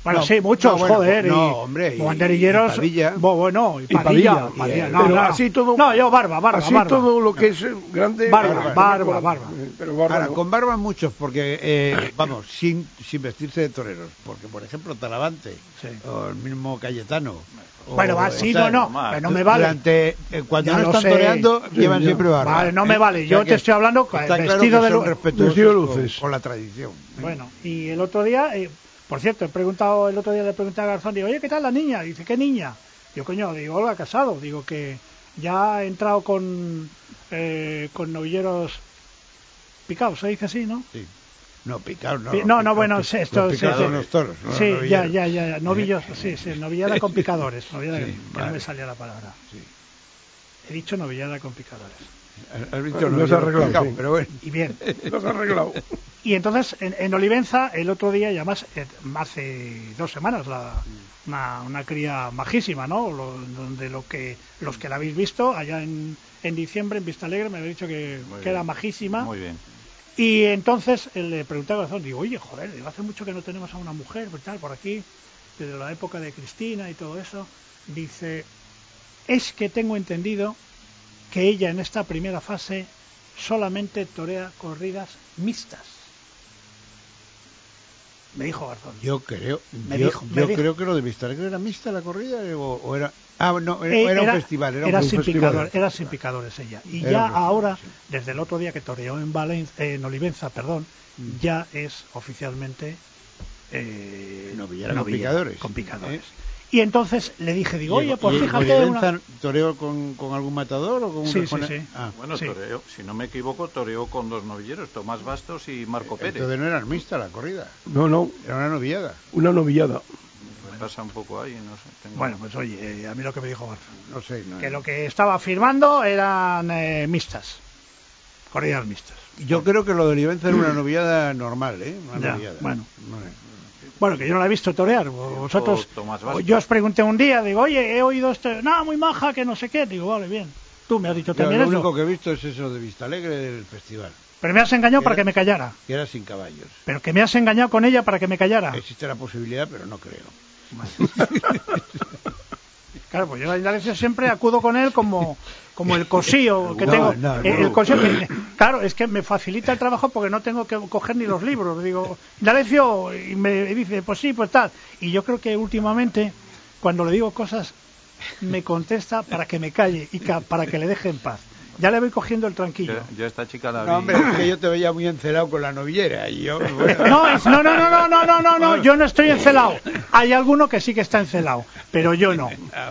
Bueno, sí, muchos, joder. Hombre, banderilleros. Y Padilla. Bueno, y Padilla. Pero así todo. No, yo barba. Así todo lo que es grande. Barba. Pero barba. Ahora, con barba muchos, porque, sin vestirse de toreros. Porque, por ejemplo, Talavante, o el mismo Cayetano. Bueno, así no, pero no me vale. Cuando no están toreando, llevan siempre barba. Vale, no me vale. Yo te estoy hablando vestido de luces. Con la tradición. Bueno, y el otro día, por cierto, le pregunté a Garzón, digo, oye, ¿qué tal la niña? Dice, ¿qué niña? Digo, coño, Olga Casado. Digo que ya ha entrado con novilleros picados, se dice así, ¿no? Sí. No, picados no. No, bueno, esto es... los toros. Sí, ya. Novillos, sí, novillada con picadores. Que no me salía la palabra. Sí. He dicho novillada con picadores. Has dicho no se ha arreglado, pero bueno. Y bien. No se ha arreglado. Y entonces, en Olivenza, el otro día, y además, hace 2 semanas, una cría majísima, ¿no? Donde los que la habéis visto, allá en diciembre, en Vista Alegre, me habéis dicho que era majísima. Muy bien. Y entonces le pregunté a Garzón, digo, oye, joder, hace mucho que no tenemos a una mujer, por aquí, desde la época de Cristina y todo eso. Dice, es que tengo entendido que ella en esta primera fase solamente torea corridas mixtas. Me dijo Garzón. Yo creo que lo de Vista Alegre era mixta la corrida o era... no, era un festival. Era sin picadores ella. Y era ya ahora, desde el otro día que toreó en Olivenza, ya es oficialmente novillera con picadores. Y entonces le dije, oye, pues fíjate... ¿Olivenza toreó con algún matador o con un rejonero? Sí. Bueno, toreó, si no me equivoco, toreó con 2 novilleros, Tomás Bastos y Marco Pérez. Entonces no era mixta la corrida. No. Era una novillada. Una novillada. Pasa un poco ahí, no sé. Bueno, pues oye, a mí lo que me dijo Garzón, no sé, que lo que estaba firmando eran mixtas, corridas mixtas. Yo creo que lo de Olivenza era una novillada normal, novillada. Bueno, que yo no la he visto torear. Vosotros, yo os pregunté un día, digo, oye, he oído esto, no, muy maja, que no sé qué. Digo, vale, bien. Tú me has dicho también eso. Lo único que he visto es eso de Vista Alegre del festival. Pero me has engañado para que me callara. Que era sin caballos. Pero que me has engañado con ella para que me callara. Existe la posibilidad, pero no creo. Claro, pues yo a Indalecio siempre acudo con él como el cosío que tengo. El cosío que, claro, es que me facilita el trabajo porque no tengo que coger ni los libros. Digo, Indalecio, y me dice, pues sí, pues tal. Y yo creo que últimamente, cuando le digo cosas, me contesta para que me calle y para que le deje en paz. Ya le voy cogiendo el tranquillo. Yo esta chica la vi. No, hombre, es que yo te veía muy encelado con la novillera. Y yo, No, yo no estoy encelado. Hay alguno que sí que está encelado, pero yo no.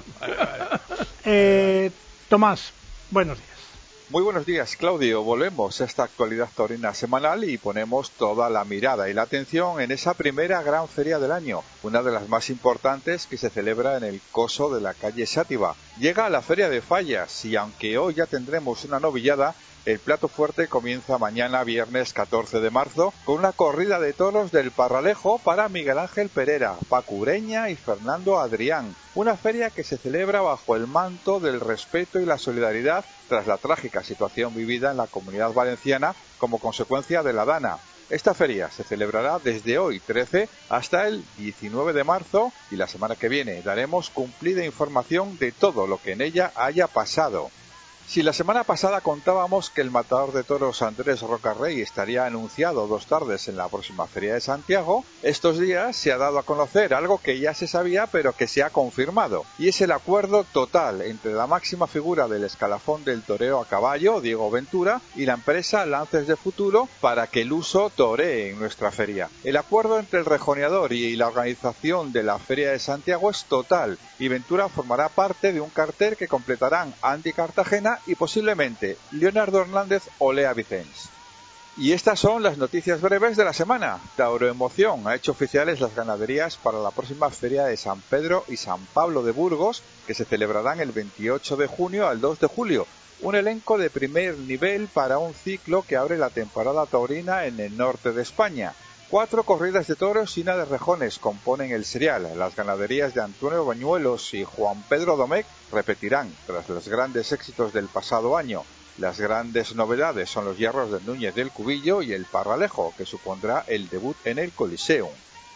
Tomás, buenos días. Muy buenos días, Claudio. Volvemos a esta actualidad taurina semanal y ponemos toda la mirada y la atención en esa primera gran feria del año, una de las más importantes que se celebra en el coso de la calle Sátiva. Llega la Feria de Fallas y aunque hoy ya tendremos una novillada, el plato fuerte comienza mañana, viernes 14 de marzo, con una corrida de toros del Parralejo para Miguel Ángel Pereira, Paco Ureña y Fernando Adrián. Una feria que se celebra bajo el manto del respeto y la solidaridad tras la trágica situación vivida en la Comunidad Valenciana como consecuencia de la Dana. Esta feria se celebrará desde hoy 13 hasta el 19 de marzo y la semana que viene daremos cumplida información de todo lo que en ella haya pasado. Si la semana pasada contábamos que el matador de toros Andrés Rocarrey estaría anunciado 2 tardes en la próxima Feria de Santiago, estos días se ha dado a conocer algo que ya se sabía pero que se ha confirmado, y es el acuerdo total entre la máxima figura del escalafón del toreo a caballo, Diego Ventura, y la empresa Lances de Futuro para que el uso toree en nuestra feria. El acuerdo entre el rejoneador y la organización de la Feria de Santiago es total, y Ventura formará parte de un cartel que completarán Andy Cartagena y posiblemente Leonardo Hernández o Lea Vicens. Y estas son las noticias breves de la semana. Tauro Emoción ha hecho oficiales las ganaderías para la próxima feria de San Pedro y San Pablo de Burgos, que se celebrarán el 28 de junio al 2 de julio. Un elenco de primer nivel para un ciclo que abre la temporada taurina en el norte de España. 4 corridas de toros y una de rejones componen el serial. Las ganaderías de Antonio Bañuelos y Juan Pedro Domecq repetirán tras los grandes éxitos del pasado año. Las grandes novedades son los hierros de Núñez del Cubillo y el Parralejo, que supondrá el debut en el Coliseum.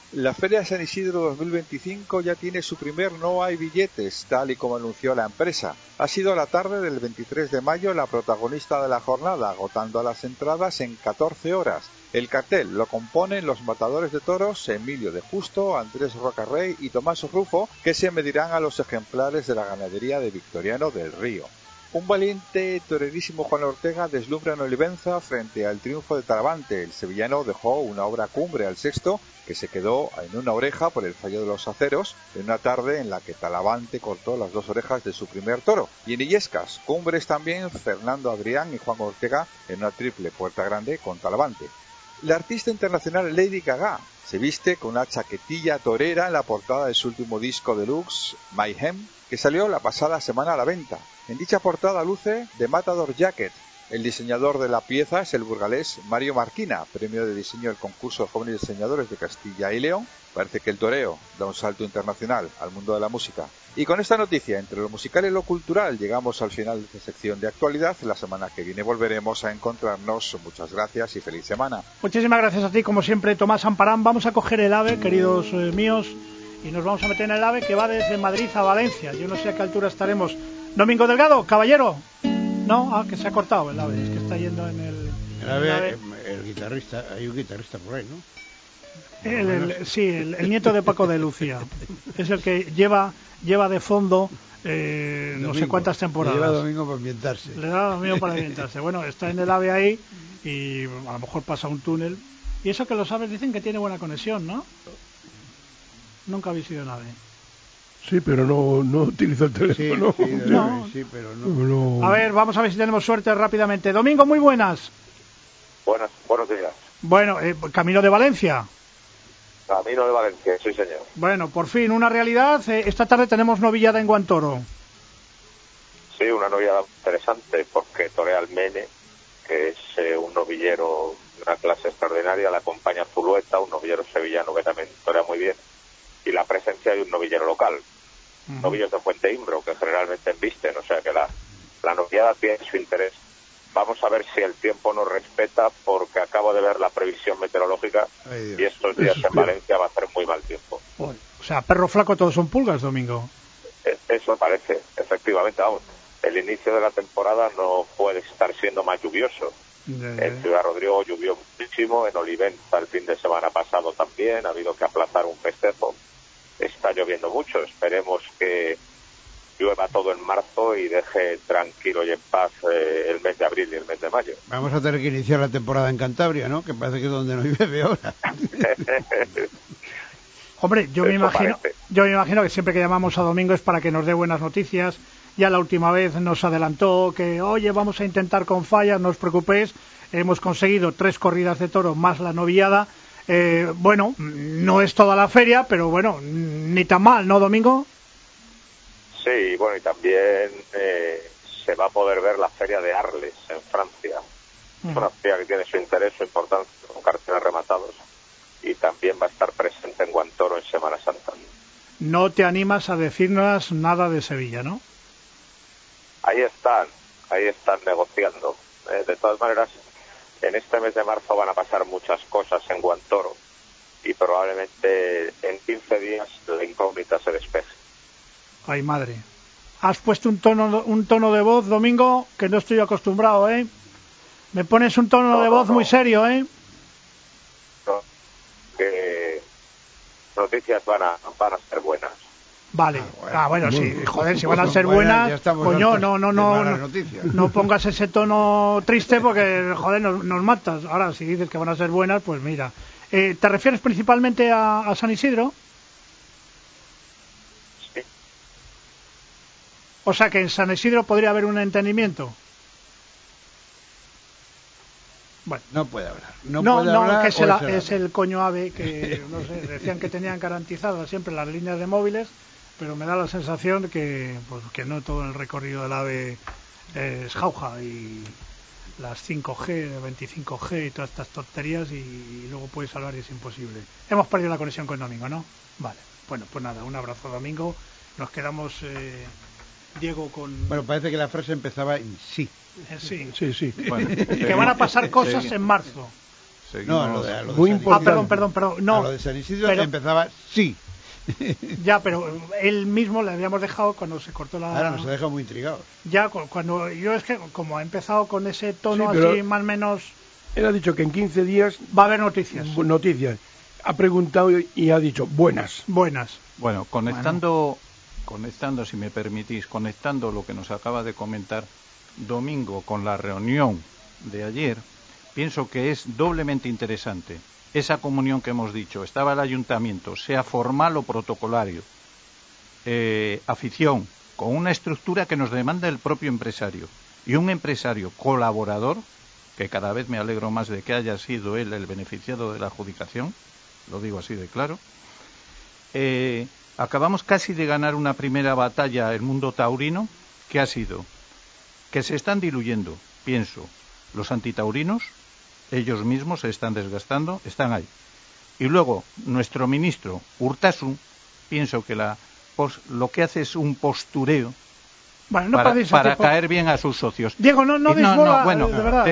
La Feria de San Isidro 2025 ya tiene su primer No hay billetes, tal y como anunció la empresa. Ha sido la tarde del 23 de mayo la protagonista de la jornada, agotando las entradas en 14 horas. El cartel lo componen los matadores de toros Emilio de Justo, Andrés Rocarrey y Tomás Rufo, que se medirán a los ejemplares de la ganadería de Victoriano del Río. Un valiente torerísimo Juan Ortega deslumbra en Olivenza frente al triunfo de Talavante. El sevillano dejó una obra cumbre al sexto, que se quedó en una oreja por el fallo de los aceros, en una tarde en la que Talavante cortó las 2 orejas de su primer toro. Y en Illescas, cumbres también Fernando Adrián y Juan Ortega en una triple puerta grande con Talavante. La artista internacional Lady Gaga se viste con una chaquetilla torera en la portada de su último disco deluxe, Mayhem, que salió la pasada semana a la venta. En dicha portada luce The Matador Jacket. El diseñador de la pieza es el burgalés Mario Marquina, premio de diseño del concurso de jóvenes diseñadores de Castilla y León. Parece que el toreo da un salto internacional al mundo de la música. Y con esta noticia, entre lo musical y lo cultural, llegamos al final de esta sección de actualidad. La semana que viene volveremos a encontrarnos. Muchas gracias y feliz semana. Muchísimas gracias a ti, como siempre, Tomás Amparán. Vamos a coger el AVE, queridos míos, y nos vamos a meter en el AVE que va desde Madrid a Valencia. Yo no sé a qué altura estaremos. Domingo Delgado, caballero. No, que se ha cortado el AVE, es que está yendo en el AVE. El guitarrista, hay un guitarrista por ahí, ¿no? Sí, el nieto de Paco de Lucía. Es el que lleva de fondo no sé cuántas temporadas. Le da Domingo para ambientarse. Bueno, está en el AVE ahí y a lo mejor pasa un túnel. Y eso que los AVEs dicen que tiene buena conexión, ¿no? Nunca habéis ido en AVE. Sí, pero no utilizo el teléfono. Sí, pero no. A ver, vamos a ver si tenemos suerte rápidamente. Domingo, muy buenas. Buenos días. Bueno, camino de Valencia. Camino de Valencia, sí señor. Bueno, por fin, una realidad. Esta tarde tenemos novillada en Guantoro. Sí, una novillada interesante porque torea al Mene, que es un novillero de una clase extraordinaria. La acompaña Zulueta, un novillero sevillano que también torea muy bien. Y la presencia de un novillero local. Novillos de Fuente Imbro, que generalmente embisten, o sea que la novillada tiene su interés. Vamos a ver si el tiempo nos respeta, porque acabo de ver la previsión meteorológica y estos días en Valencia va a hacer muy mal tiempo. O sea, perro flaco todos son pulgas, Domingo. Eso parece, efectivamente, vamos. El inicio de la temporada no puede estar siendo más lluvioso. En Ciudad Rodrigo llovió muchísimo, en Olivenza el fin de semana pasado también, ha habido que aplazar un festejo. Está lloviendo mucho, esperemos que llueva todo en marzo y deje tranquilo y en paz el mes de abril y el mes de mayo. Vamos a tener que iniciar la temporada en Cantabria, ¿no? Que parece que es donde no llueve ahora. Hombre, yo me imagino que siempre que llamamos a Domingo es para que nos dé buenas noticias. Ya la última vez nos adelantó que, oye, vamos a intentar con fallas, no os preocupéis. Hemos conseguido 3 corridas de toro más la novillada. Bueno, no es toda la feria, pero bueno, ni tan mal, ¿no, Domingo? Sí, bueno, y también se va a poder ver la feria de Arles en Francia. Es una feria que tiene su interés, su importancia, con carteles rematados, y también va a estar presente en Guantoro en Semana Santa. No te animas a decirnos nada de Sevilla, ¿no? Ahí están negociando. De todas maneras, en este mes de marzo van a pasar muchas cosas en Guantoro y probablemente en 15 días la incógnita se despeje. Ay, madre. Has puesto un tono de voz, Domingo, que no estoy acostumbrado, ¿eh? Me pones un tono de voz muy serio, ¿eh? No, que noticias van a ser buenas. Vale. Bueno, sí, joder, si van a ser buenas, coño, no pongas ese tono triste porque, joder, nos matas. Ahora, si dices que van a ser buenas, pues mira. ¿Te refieres principalmente a San Isidro? Sí. O sea que en San Isidro podría haber un entendimiento. Bueno. No puede hablar. No, que es el coño AVE que, no sé, decían que tenían garantizadas siempre las líneas de móviles, pero me da la sensación que no todo el recorrido del AVE es jauja y las 5G, 25G y todas estas tonterías y luego puedes hablar y es imposible. Hemos perdido la conexión con Domingo, ¿no? Vale. Bueno, pues nada, un abrazo, Domingo. Nos quedamos, Diego, con... Bueno, parece que la frase empezaba en sí. Sí. Sí. Bueno, que van a pasar cosas en marzo. Seguimos... No, muy importante. Perdón. No, lo de San Isidro empezaba sí. Ya, pero él mismo le habíamos dejado cuando se cortó la... Ahora nos ha dejado muy intrigados. Ya, cuando yo es que como ha empezado con ese tono así más o menos... Él ha dicho que en 15 días... Va a haber noticias. Ha preguntado y ha dicho buenas. Bueno, conectando, si me permitís, conectando lo que nos acaba de comentar Domingo con la reunión de ayer, pienso que es doblemente interesante esa comunión que hemos dicho. Estaba el ayuntamiento, sea formal o protocolario, afición, con una estructura que nos demanda el propio empresario, y un empresario colaborador, que cada vez me alegro más de que haya sido él el beneficiado de la adjudicación, lo digo así de claro. Acabamos casi de ganar una primera batalla el mundo taurino, que ha sido que se están diluyendo, pienso, los antitaurinos, ellos mismos se están desgastando, están ahí. Y luego, nuestro ministro Urtasun, pienso que lo que hace es un postureo para caer bien a sus socios. Diego, no bueno, de verdad.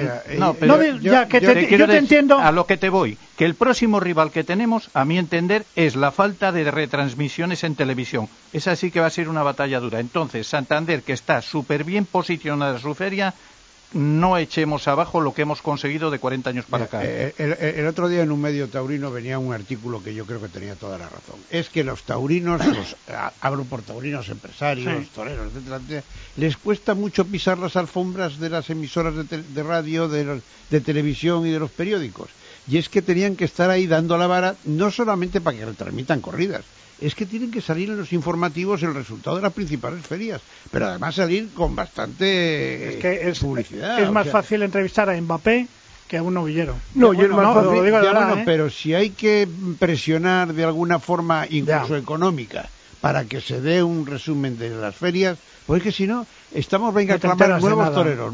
Yo te entiendo. A lo que te voy, que el próximo rival que tenemos, a mi entender, es la falta de retransmisiones en televisión. Esa sí que va a ser una batalla dura. Entonces, Santander, que está súper bien posicionada en su feria, no echemos abajo lo que hemos conseguido de 40 años para acá. El otro día en un medio taurino venía un artículo que yo creo que tenía toda la razón. Es que los taurinos, hablo por taurinos, empresarios, toreros, etcétera, les cuesta mucho pisar las alfombras de las emisoras de radio, de televisión y de los periódicos. Y es que tenían que estar ahí dando la vara, no solamente para que retransmitan corridas, es que tienen que salir en los informativos el resultado de las principales ferias, pero además salir con bastante publicidad. Es más fácil entrevistar a Mbappé que a un novillero. Pero si hay que presionar de alguna forma, incluso económica, para que se dé un resumen de las ferias, pues es que si no, estamos a clamar nuevos toreros.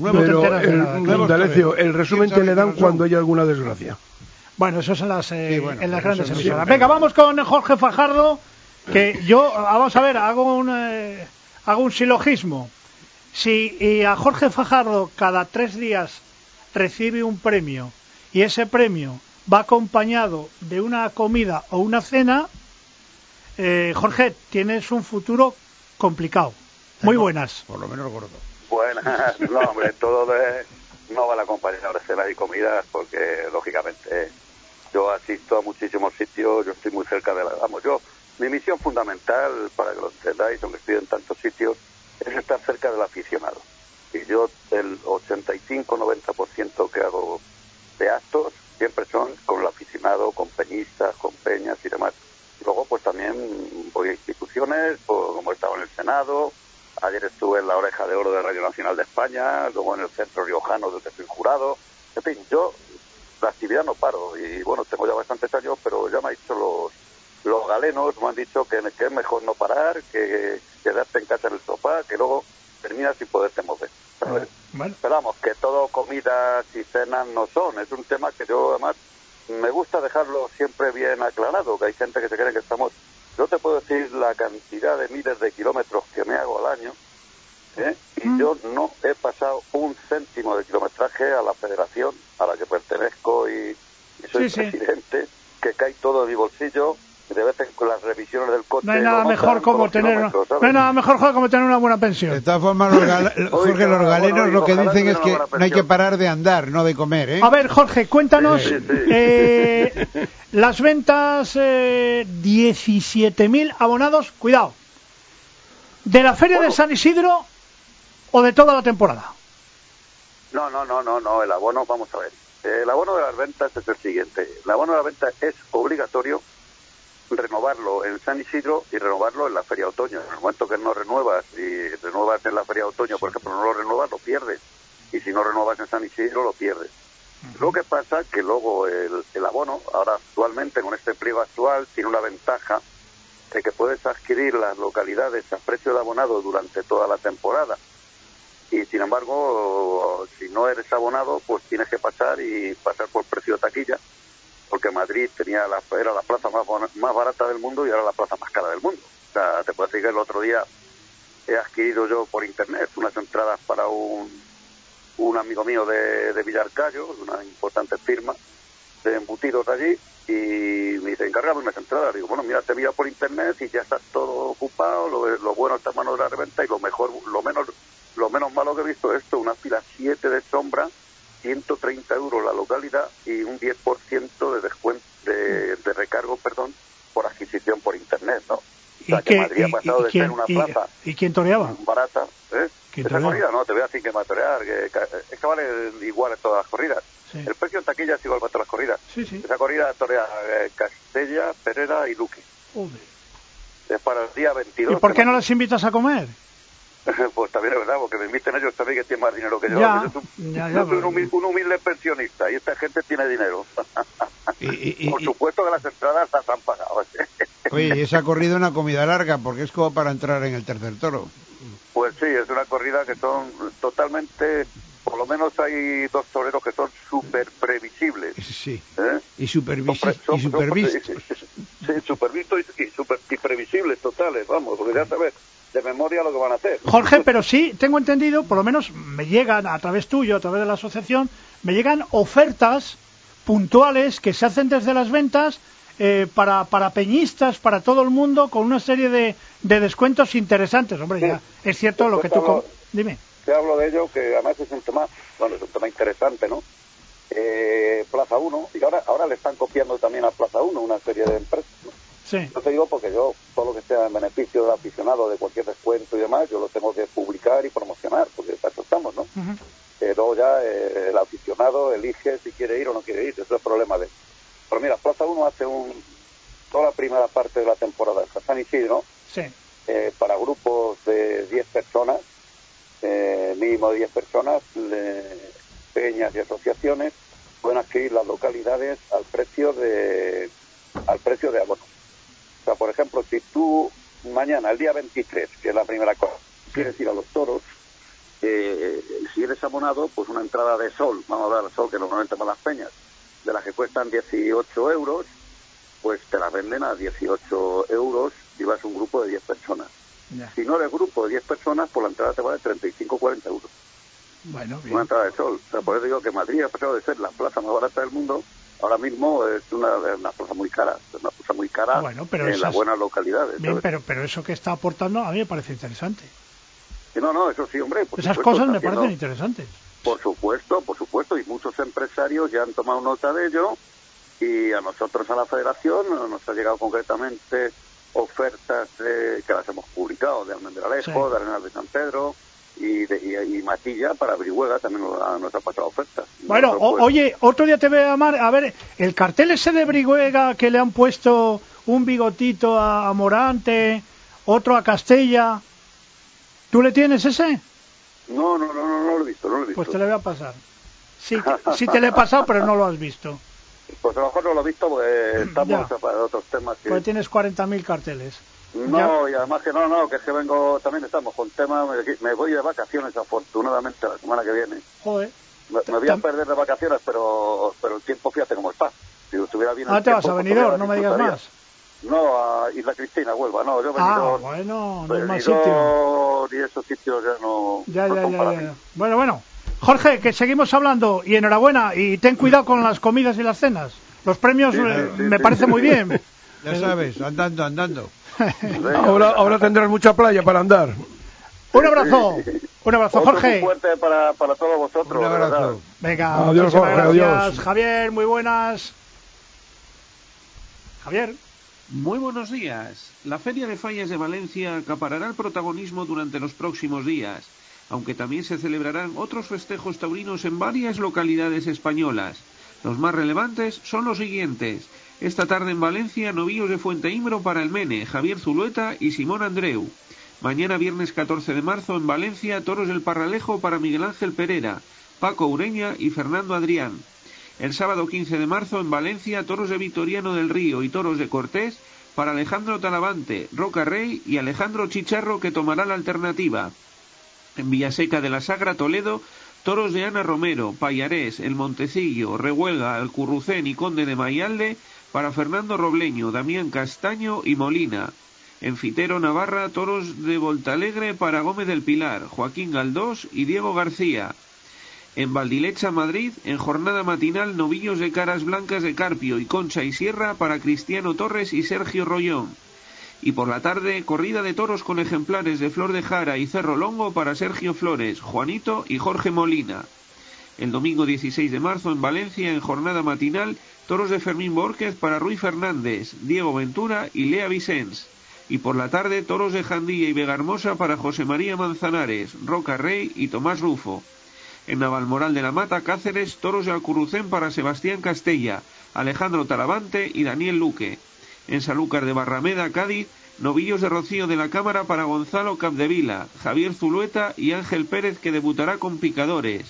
El resumen te le dan cuando hay alguna desgracia. Bueno, eso es en las grandes emisoras. Venga, vamos con Jorge Fajardo, que yo, vamos a ver, hago un silogismo. Si a Jorge Fajardo cada 3 días recibe un premio y ese premio va acompañado de una comida o una cena, Jorge, tienes un futuro complicado. Muy buenas. Por lo menos gordo. Buenas. No, hombre, no van a acompañar de cenas y comidas porque, lógicamente, yo asisto a muchísimos sitios, yo estoy muy cerca de mi misión fundamental, para que lo entendáis, aunque estoy en tantos sitios, es estar cerca del aficionado. Y yo, el 85-90% que hago de actos, siempre son con el aficionado, con peñistas, con peñas y demás. Luego, pues también voy a instituciones, como he estado en el Senado, ayer estuve en la Oreja de Oro de Radio Nacional de España, luego en el Centro Riojano del que soy jurado. En fin, yo la actividad no paro y bueno, tengo ya bastantes años, pero ya me han dicho los galenos, me han dicho que es mejor no parar, que quedarte en casa en el sofá, que luego terminas sin poderte mover. Bueno. Pero vamos, que todo comidas y cenas no son, es un tema que yo además me gusta dejarlo siempre bien aclarado, que hay gente que se cree que estamos... Yo te puedo decir la cantidad de miles de kilómetros que me hago al año, y yo no he pasado un céntimo de kilometraje a la federación a la que pertenezco y soy presidente, que cae todo de mi bolsillo, y de vez en con las revisiones del coche. No hay nada mejor como tener una buena pensión. De todas formas, Jorge, los galenos lo que dicen es que no hay que parar de andar, no de comer, A ver, Jorge, cuéntanos las ventas, 17.000 abonados, cuidado, ¿de la feria de San Isidro o de toda la temporada? No, el abono, vamos a ver. El abono de las ventas es el siguiente. El abono de las ventas es obligatorio renovarlo en San Isidro y renovarlo en la feria de otoño. En el momento que no renuevas y renuevas en la feria de otoño, por ejemplo, no lo renuevas, lo pierdes. Y si no renuevas en San Isidro, lo pierdes. Lo que pasa que luego el abono, ahora actualmente con este pliego actual, tiene una ventaja de que puedes adquirir las localidades a precio de abonado durante toda la temporada. Y sin embargo, si no eres abonado, pues tienes que pasar por precio de taquilla, porque Madrid era la plaza más barata del mundo y ahora la plaza más cara del mundo. O sea, te puedo decir que el otro día he adquirido yo por internet unas entradas para un amigo mío de Villarcayo, una importante firma, de embutidos allí, y me dice, encárgame unas entradas. Digo, bueno, mira, te mira por internet y ya está todo ocupado, lo bueno está en mano de la reventa, y lo menos malo que he visto es esto, una fila 7 de sombra, 130 euros la localidad y un 10% de descuento, de recargo, perdón, por adquisición por internet, ¿no? O sea, que Madrid ha pasado de ser una plaza... ¿Y quién toreaba? Barata, ¿eh? ¿Quién Esa toreaba? corrida no, te voy a decir que va a torear, es que vale igual en todas las corridas. Sí. El precio en taquilla es igual para todas las corridas. Sí, sí. Esa corrida torea Castella, Perera y Luque. Joder. Es para el día 22. ¿Y por qué no les invitas a comer? Pues también es verdad, porque me inviten ellos también, que tienen más dinero que yo. Ya, Yo soy un humilde pensionista y esta gente tiene dinero. Por supuesto que las entradas las han pagado. Oye, y esa corrida es una comida larga, porque es como para entrar en el tercer toro. Pues sí, es una corrida que son totalmente... Por lo menos hay dos toreros que son súper previsibles. Sí. ¿Eh? Y supervistos. Sí, supervistos y previsibles totales, vamos, porque ya sabes de memoria lo que van a hacer. Jorge, pero sí, tengo entendido, por lo menos me llegan a través tuyo, a través de la asociación, me llegan ofertas puntuales que se hacen desde las ventas para peñistas, para todo el mundo, con una serie de descuentos interesantes. Hombre, sí. Ya es cierto lo que tú... Dime. Te hablo de ello, que además es un tema, bueno, es un tema interesante, ¿no? Plaza 1, y ahora le están copiando también a Plaza 1 una serie de empresas, ¿no? Sí. Yo te digo porque yo, todo lo que sea en beneficio del aficionado, de cualquier descuento y demás, yo lo tengo que publicar y promocionar, porque para eso estamos, ¿no? Uh-huh. Luego ya el aficionado elige si quiere ir o no quiere ir, eso es el problema de él. Pero mira, Plaza 1 hace toda la primera parte de la temporada de San Isidro, sí. Para grupos de 10 personas, mínimo de 10 personas, peñas y asociaciones, pueden adquirir las localidades al precio de abono. O sea, por ejemplo, si tú mañana, el día 23, que es la primera cosa, quieres ir a los toros, si eres abonado, pues una entrada de sol, vamos a dar sol, que normalmente van las peñas, de las que cuestan 18 euros, pues te las venden a 18 euros si vas a un grupo de 10 personas. Ya. Si no eres grupo de 10 personas, pues la entrada te vale 35 o 40 euros. Bueno, bien. Una entrada de sol. O sea, por eso digo que Madrid, a pesar de ser la plaza más barata del mundo, ahora mismo es una plaza muy cara. Es una plaza muy cara, bueno, pero en las buenas localidades. Bien, pero eso que está aportando a mí me parece interesante. No, eso sí, hombre. Esas cosas me parecen interesantes. Por supuesto, y muchos empresarios ya han tomado nota de ello, y a nosotros, a la Federación, nos ha llegado concretamente ofertas que las hemos publicado, de Almendralejo, sí, de Arenal de San Pedro y Matilla, para Brihuega también nos ha pasado ofertas. Bueno, oye, otro día te voy a llamar, a ver, el cartel ese de Brihuega que le han puesto un bigotito a Morante, otro a Castella, ¿tú le tienes ese? No lo he visto. Pues te lo voy a pasar. Sí te lo he pasado, pero no lo has visto. Pues a lo mejor no lo he visto, pues estamos para otros temas. Pues tienes 40.000 carteles. No, y además que que es que vengo, también estamos con temas, me voy de vacaciones afortunadamente la semana que viene. Joder. Me voy a perder de vacaciones, pero el tiempo, fíjate cómo está. Si estuviera bien el tiempo... te vas a Benidorm, no me digas más. No, a Isla Cristina, Huelva, no, yo Benidorm... bueno, no hay más sitio. Y esos sitios ya no... Ya. Bueno. Jorge, que seguimos hablando, y enhorabuena, y ten cuidado con las comidas y las cenas. Los premios me parece muy bien. Ya sabes, andando. Ahora tendrás mucha playa para andar. Un abrazo, Jorge. Muy fuerte para todos vosotros. Un abrazo. Venga, adiós, Jorge, gracias. Adiós. Javier, muy buenas. Javier. Muy buenos días. La Feria de Fallas de Valencia acaparará el protagonismo durante los próximos días, aunque también se celebrarán otros festejos taurinos en varias localidades españolas. Los más relevantes son los siguientes. Esta tarde en Valencia, novillos de Fuenteimbro para el Mene, Javier Zulueta y Simón Andreu. Mañana viernes 14 de marzo en Valencia, toros del Parralejo para Miguel Ángel Pereira, Paco Ureña y Fernando Adrián. El sábado 15 de marzo en Valencia, toros de Victoriano del Río y toros de Cortés para Alejandro Talavante, Roca Rey y Alejandro Chicharro, que tomará la alternativa. En Villaseca de la Sagra, Toledo, toros de Ana Romero, Payarés, El Montecillo, Rehuelga, Alcurrucén y Conde de Mayalde para Fernando Robleño, Damián Castaño y Molina. En Fitero, Navarra, toros de Voltalegre para Gómez del Pilar, Joaquín Galdós y Diego García. En Valdilecha, Madrid, en jornada matinal, novillos de caras blancas de Carpio y Concha y Sierra para Cristiano Torres y Sergio Rollón. Y por la tarde, corrida de toros con ejemplares de Flor de Jara y Cerro Longo para Sergio Flores, Juanito y Jorge Molina. El domingo 16 de marzo, en Valencia, en jornada matinal, toros de Fermín Borquez para Rui Fernández, Diego Ventura y Lea Vicens. Y por la tarde, toros de Jandilla y Vegahermosa para José María Manzanares, Roca Rey y Tomás Rufo. En Navalmoral de la Mata, Cáceres, toros de Alcurucén para Sebastián Castella, Alejandro Talavante y Daniel Luque. En Sanlúcar de Barrameda, Cádiz, novillos de Rocío de la Cámara para Gonzalo Capdevila, Javier Zulueta y Ángel Pérez, que debutará con picadores.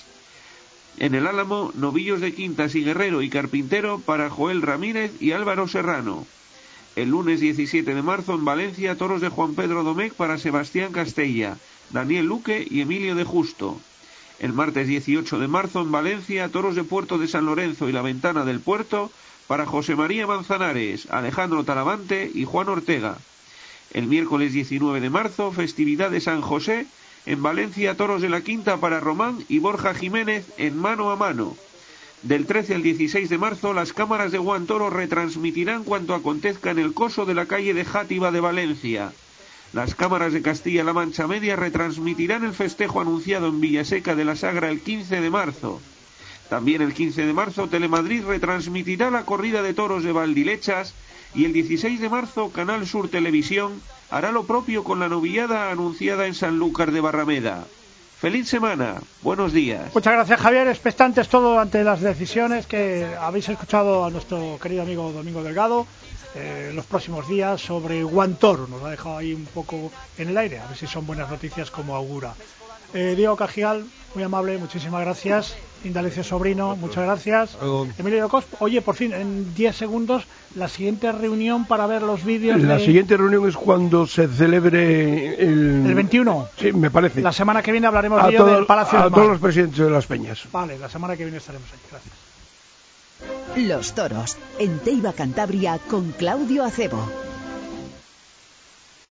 En el Álamo, novillos de Quintas y Guerrero y Carpintero para Joel Ramírez y Álvaro Serrano. El lunes 17 de marzo, en Valencia, toros de Juan Pedro Domecq para Sebastián Castella, Daniel Luque y Emilio de Justo. El martes 18 de marzo, en Valencia, toros de Puerto de San Lorenzo y la Ventana del Puerto para José María Manzanares, Alejandro Talavante y Juan Ortega. El miércoles 19 de marzo, festividad de San José, en Valencia, toros de la Quinta para Román y Borja Jiménez en mano a mano. Del 13 al 16 de marzo, las cámaras de Guan Toro retransmitirán cuanto acontezca en el coso de la calle de Játiva de Valencia. Las cámaras de Castilla-La Mancha Media retransmitirán el festejo anunciado en Villaseca de la Sagra el 15 de marzo. También el 15 de marzo, Telemadrid retransmitirá la corrida de toros de Valdilechas y el 16 de marzo, Canal Sur Televisión hará lo propio con la novillada anunciada en Sanlúcar de Barrameda. ¡Feliz semana! ¡Buenos días! Muchas gracias, Javier. Expectantes todo ante las decisiones que habéis escuchado a nuestro querido amigo Domingo Delgado los próximos días sobre Guan Toro. Nos lo ha dejado ahí un poco en el aire, a ver si son buenas noticias como augura. Diego Cajigal, muy amable, muchísimas gracias. Indalecio Sobrino, muchas gracias. Emilio Cos, oye, por fin, en 10 segundos, la siguiente reunión para ver los vídeos. La siguiente reunión es cuando se celebre el 21. Sí, me parece. La semana que viene hablaremos del Palacio del Mar. A todos los presidentes de las peñas. Vale, la semana que viene estaremos ahí. Gracias. Los toros, en Teiba Cantabria, con Claudio Acebo.